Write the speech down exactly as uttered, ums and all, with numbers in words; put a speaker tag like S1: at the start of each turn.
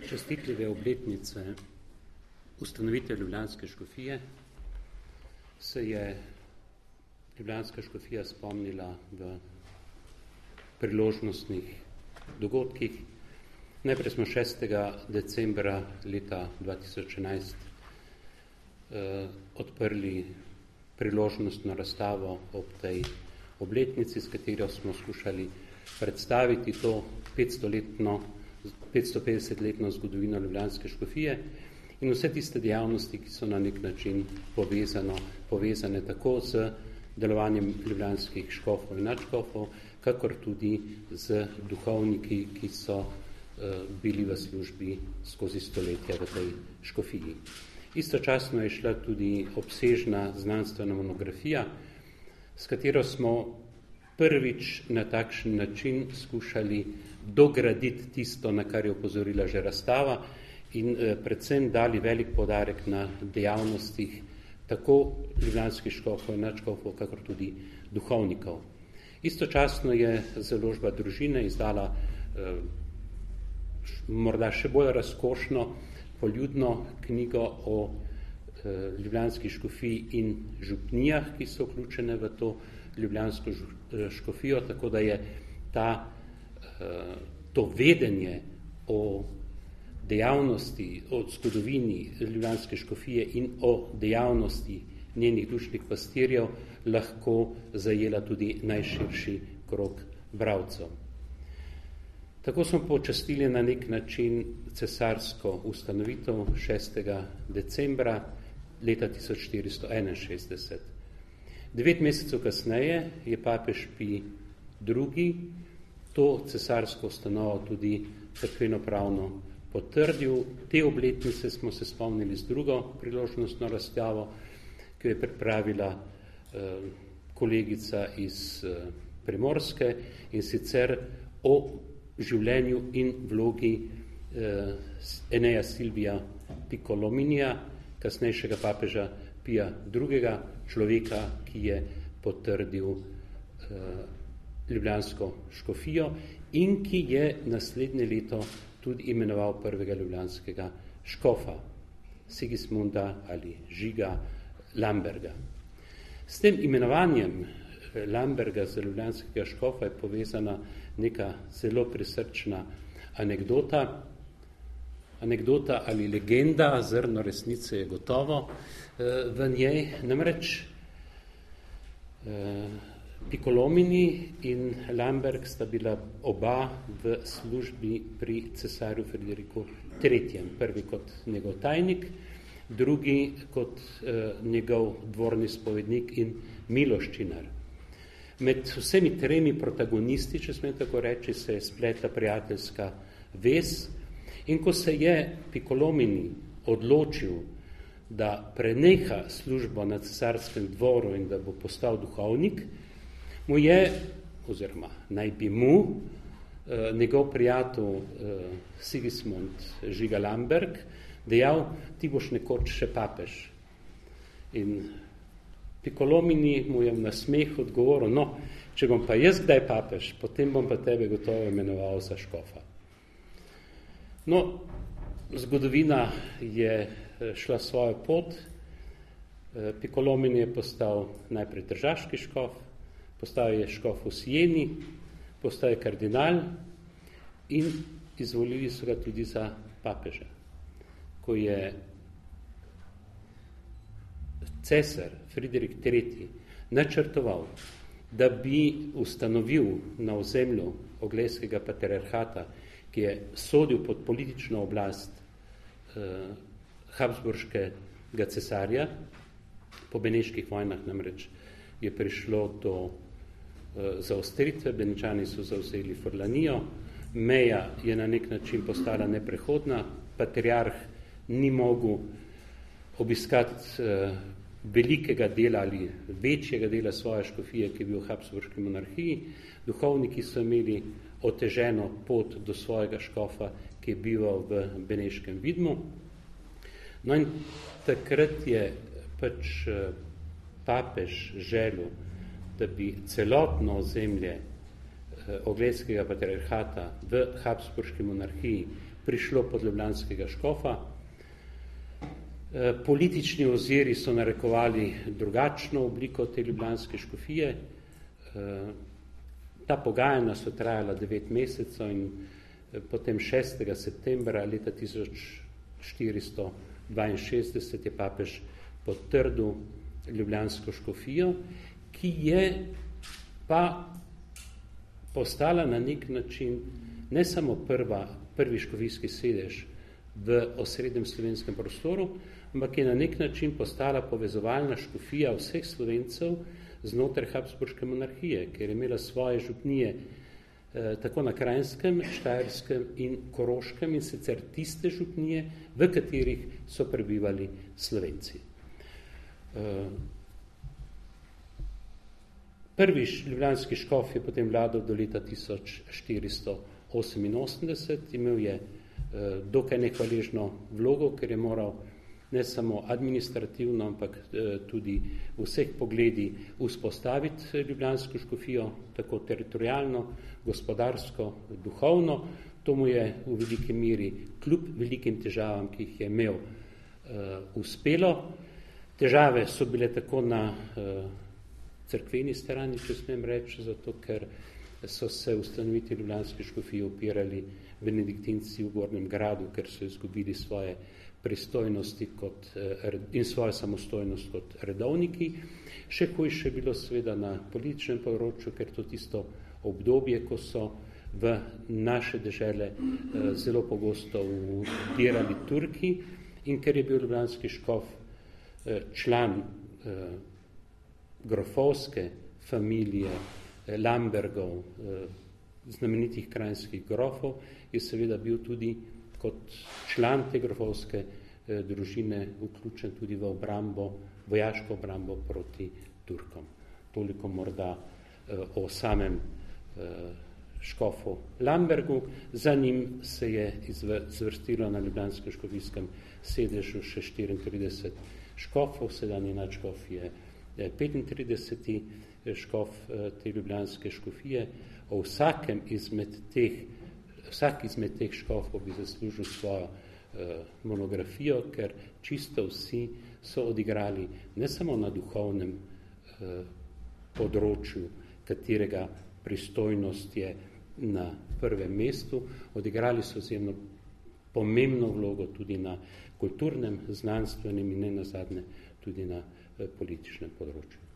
S1: častitljive obletnice ustanovitve ljubljanske škofije se je ljubljanska škofija spomnila v priložnostnih dogodkih. Najprej smo šestega decembra leta dva tisoč enajst eh, odprli priložnostno razstavo ob tej obletnici, s katero smo skušali predstaviti to petstoletno, petstopetdesetletno zgodovino ljubljanske škofije in vse tiste dejavnosti, ki so na nek način povezano, povezane tako z delovanjem ljubljanskih škofov in nadškofov, kakor tudi z duhovniki, ki so uh, bili v službi skozi stoletja v tej škofiji. Istočasno je šla tudi obsežna znanstvena monografija, s katero smo prvič na takšen način skušali dograditi tisto, na kar je opozorila že razstava, in eh, predvsem dali velik poudarek na dejavnostih tako ljubljanskih škofov in nadškofov, kakor tudi duhovnikov. Istočasno je založba Družine izdala eh, morda še bolj razkošno, poljudno knjigo o eh, ljubljanski škofiji in župnijah, ki so vključene v to ljubljansko škofijo, tako da je ta, eh, to vedenje o dejavnosti, o zgodovini ljubljanske škofije in o dejavnosti njenih dušnih pastirjev lahko zajela tudi najširši krog bralcev. Tako smo počastili na nek način cesarsko ustanovitev šestega decembra leta tisoč štiristo enainšestdeset. Devet mesecev kasneje je papež Pij drugi to cesarsko ustanovo tudi cerkvenopravno potrdil. Te obletnice smo se spomnili z drugo priložnostno razstavo, ki jo je pripravila eh, kolegica iz eh, Primorske, in sicer o življenju in vlogi eh, Eneja Silvija Picolominija, kasnejšega papeža Pija drugega, človeka, ki je potrdil eh, ljubljansko škofijo in ki je naslednje leto tudi imenoval prvega ljubljanskega škofa, Sigismunda ali Žiga Lamberga. S tem imenovanjem Lamberga za ljubljanskega škofa je povezana neka zelo prisrčna anekdota, anekdota ali legenda, zrno resnice je gotovo v njej, namreč Piccolomini in Lamberg sta bila oba v službi pri cesarju Frideriku tretjem. Prvi kot njegov tajnik, drugi kot eh, njegov dvorni spovednik in miloščinar. Med vsemi tremi protagonisti, če smem tako reči, se je spletla prijateljska vez, in ko se je Piccolomini odločil, da preneha službo na cesarskem dvoru in da bo postal duhovnik, mu je, oziroma naj bi mu, eh, njegov prijatelj eh, Sigismund Žiga Lamberg dejal, ti boš nekoč še papež. In Piccolomini mu je v nasmeh odgovoril, no, če bom pa jaz kdaj papež, potem bom pa tebe gotovo imenoval za škofa. No, zgodovina je šla svojo pot. Piccolomini je postal najprej tržaški škof, postal je škof v Sieni, postal je kardinal in izvolili so ga tudi za papeža. Ko je cesar Friderik tretji načrtoval, da bi ustanovil na ozemlju Oglejskega patriarhata, ki je sodil pod politično oblast eh, habsburškega cesarja, po beneških vojnah namreč je prišlo do zaostritve, Benečani so zavzeli Forlanijo, meja je na nek način postala neprehodna, patriarh ni mogel obiskati eh, velikega dela ali večjega dela svoje škofije, ki je bil v habsburški monarhiji, duhovniki so imeli oteženo pot do svojega škofa, ki je bival v Beneškem Vidmu. No in takrat je pač eh, papež želel, da bi celotno ozemlje Oglejskega patriarhata v habsburški monarhiji prišlo pod ljubljanskega škofa. Politični oziri so narekovali drugačno obliko te ljubljanske škofije. Ta pogajanja so trajala devet mesecev in potem šestega septembra leta tisoč štiristo dvainšestdeset je papež potrdil ljubljansko škofijo, ki je pa postala na nek način ne samo prva, prvi škofijski sedež v osrednjem slovenskem prostoru, ampak je na nek način postala povezovalna škofija vseh Slovencev znotraj Habsburške monarhije, ker je imela svoje župnije eh, tako na Kranjskem, Štajerskem in Koroškem in sicer tiste župnije, v katerih so prebivali Slovenci. Eh, prvi ljubljanski škof je potem vladal do leta tisoč štiristo oseminosemdeset, imel je eh, dokaj nehvaležno vlogo, ker je moral ne samo administrativno, ampak tudi v vseh pogledi vzpostaviti ljubljansko škofijo, tako teritorijalno, gospodarsko, duhovno. To mu je v veliki meri, kljub velikim težavam, ki jih je imel, uspelo. Težave so bile tako na cerkveni strani, če smem reči, zato ker so se ustanoviti ljubljanske škofije opirali benediktinci v Gornjem Gradu, ker so izgubili svoje pristojnosti kot, in svojo samostojnost kot redovniki. Še hujše je bilo seveda na političnem področju, ker to tisto obdobje, ko so v naše dežele zelo pogosto vdirali Turki in ker je bil ljubljanski škof član grofovske familije Lambergov, znamenitih kranjskih grofov, je seveda bil tudi kot član te grofovske eh, družine vključen tudi v obrambo, vojaško obrambo proti Turkom. Toliko morda eh, o samem eh, škofu Lambergu. Za njim se je izv- zvrstilo na ljubljanskem škofijskem sedežu še štiriintrideset škofov, sedanji nadškof je eh, petintrideseti škof eh, te ljubljanske škofije. O vsakem izmed teh Vsak izmed teh škofov bi zaslužil svojo eh, monografijo, ker čisto vsi so odigrali ne samo na duhovnem eh, področju, katerega pristojnost je na prvem mestu, odigrali so izjemno pomembno vlogo tudi na kulturnem, znanstvenem in ne nazadnje tudi na eh, političnem področju.